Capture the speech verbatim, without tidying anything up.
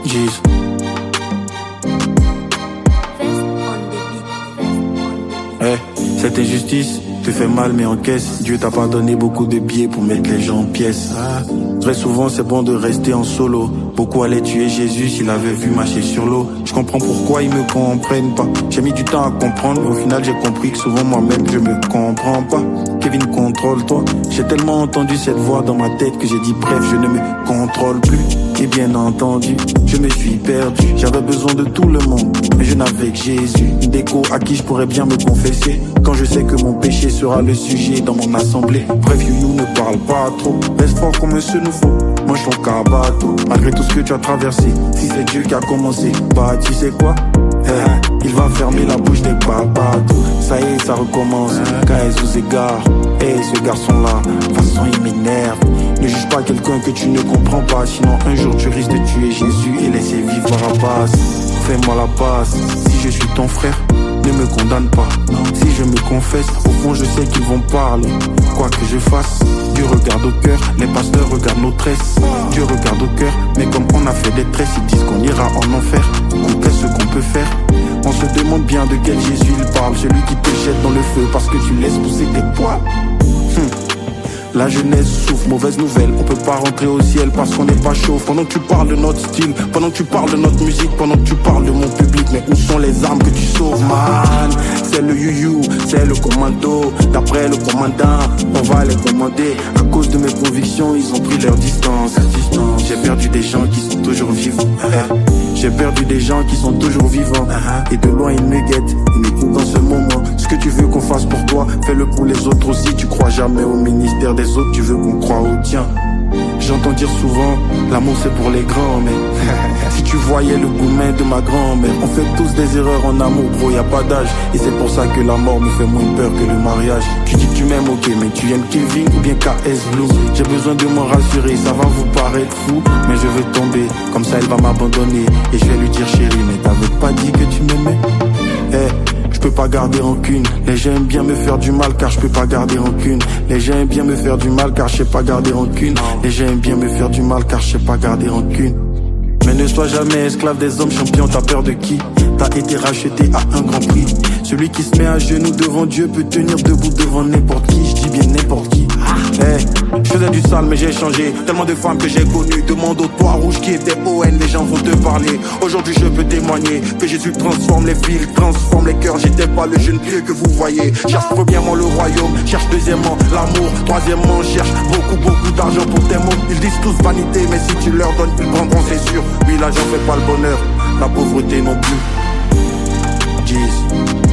Jeez. Hey, cette injustice te fait mal mais encaisse. Dieu t'a pas donné beaucoup de billets pour mettre les gens en pièces. Ah. Très souvent c'est bon de rester en solo. Beaucoup allaient tuer Jésus s'il avait vu marcher sur l'eau. Je comprends pourquoi ils me comprennent pas. J'ai mis du temps à comprendre mais au final j'ai compris que souvent moi-même je me comprends pas. Kevin, contrôle-toi. J'ai tellement entendu cette voix dans ma tête que j'ai dit bref je ne me contrôle plus. Et bien entendu, je me suis perdu. J'avais besoin de tout le monde, mais je n'avais que Jésus. Une déco à qui je pourrais bien me confesser quand je sais que mon péché sera le sujet dans mon assemblée. Bref, you ne parle pas trop. Reste fort comme un seul nouveau. Mange ton cabato, malgré tout ce que tu as traversé. Si c'est Dieu qui a commencé, bah tu sais quoi, eh, il va fermer la bouche des babatos. Ça y est, ça recommence, quand elle sous égard. Eh, ce garçon-là, de toute façon il m'énerve. Ne juge pas quelqu'un que tu ne comprends pas, sinon un jour tu risques de tuer Jésus et laisser vivre Barabbas. Fais-moi la passe, si je suis ton frère, ne me condamne pas. Si je me confesse, au fond je sais qu'ils vont parler. Quoi que je fasse, Dieu regarde au cœur. Les pasteurs regardent nos tresses. Dieu regarde au cœur, mais comme on a fait des tresses, ils disent qu'on ira en enfer. Qu'est-ce qu'on peut faire? On se demande bien de quel Jésus il parle. Celui qui te jette dans le feu parce que tu laisses pousser tes poils. hum. La jeunesse souffre, mauvaise nouvelle, on peut pas rentrer au ciel parce qu'on n'est pas chaud. Pendant que tu parles de notre style, pendant que tu parles de notre musique, pendant que tu parles de mon public, mais où sont les armes que tu sauves, man? C'est le you-you, c'est le commando. D'après le commandant, on va les commander. À cause de mes convictions, ils ont pris leur distance. J'ai perdu des gens qui sont toujours vivants. J'ai perdu des gens qui sont toujours vivants. Et de loin ils me guettent, ils m'écoutent dans ce moment. Ce que tu veux qu'on fasse pour toi, fais-le pour les autres aussi. Tu crois jamais au ministère des autres, tu veux qu'on croie au tien. J'entends dire souvent, l'amour c'est pour les grands, mais si tu voyais le gourmet de ma grand-mère. On fait tous des erreurs en amour, bro, y a pas d'âge. Et c'est pour ça que la mort me fait moins peur que le mariage. Tu dis que tu m'aimes, ok, mais tu aimes Kevin ou bien K S Blue. J'ai besoin de me rassurer, ça va vous paraître fou, mais je veux tomber, comme ça elle va m'abandonner. Et je vais lui dire chérie, mais t'avais pas dit que tu m'aimais? Eh, je peux pas garder rancune. Les gens aiment bien me faire du mal car je peux pas garder rancune. Les gens aiment bien me faire du mal car je sais pas garder rancune. Les gens aiment bien me faire du mal car je sais pas garder rancune. Mais ne sois jamais esclave des hommes champions, t'as peur de qui? T'as été racheté à un grand prix. Celui qui se met à genoux devant Dieu peut tenir debout devant n'importe qui. Je dis bien n'importe qui. Hey, je faisais du sale mais j'ai changé. Tellement de femmes que j'ai connues. Demande au toit rouge qui était O N, les gens vont te parler. Aujourd'hui je peux témoigner que Jésus transforme les villes, transforme les cœurs. J'étais pas le jeune vieux que vous voyez. Cherche premièrement le royaume, cherche deuxièmement l'amour, troisièmement cherche beaucoup beaucoup d'argent pour tes mots. Ils disent tous vanité, mais si tu leur donnes ils prendront, c'est sûr. Oui, l'argent fait pas le bonheur, la pauvreté non plus. Jeez.